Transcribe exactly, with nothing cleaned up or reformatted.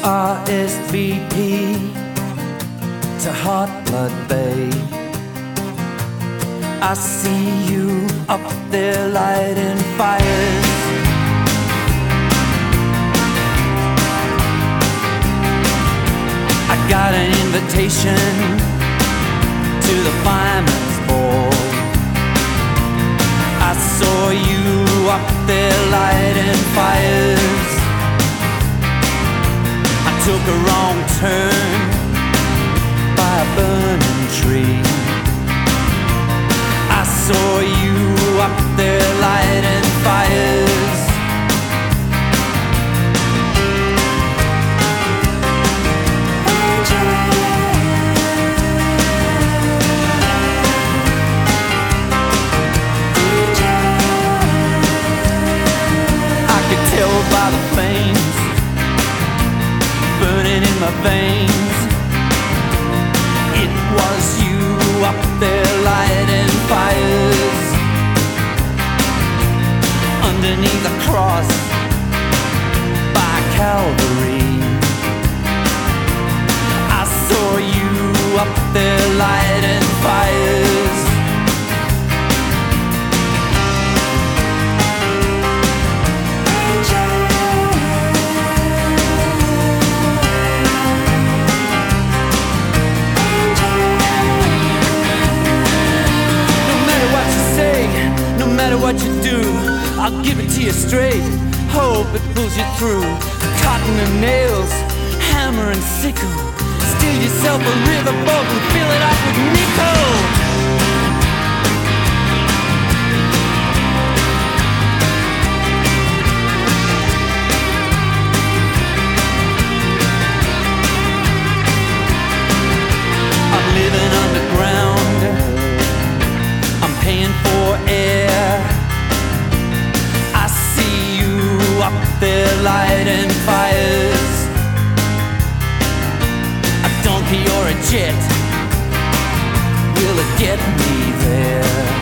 R S V P to Hot Blood Bay. I see you up there lighting fires. I got an invitation to the fireman's ball. I saw you up there lighting fires. I took a wrong turn by a burning tree. I saw you up there lighting fires. I could tell by the flames burning in my veins, it was you up there lighting fires. Underneath the cross by Calvary, I saw you up there lighting fires. What you do, I'll give it to you straight. Hope it pulls you through. Cotton and nails, hammer and sickle. Steal yourself a riverboat and fill it up with nickel. I'm living underground, I'm paying for air. Up there lighting fires. A donkey or a jet, will it get me there?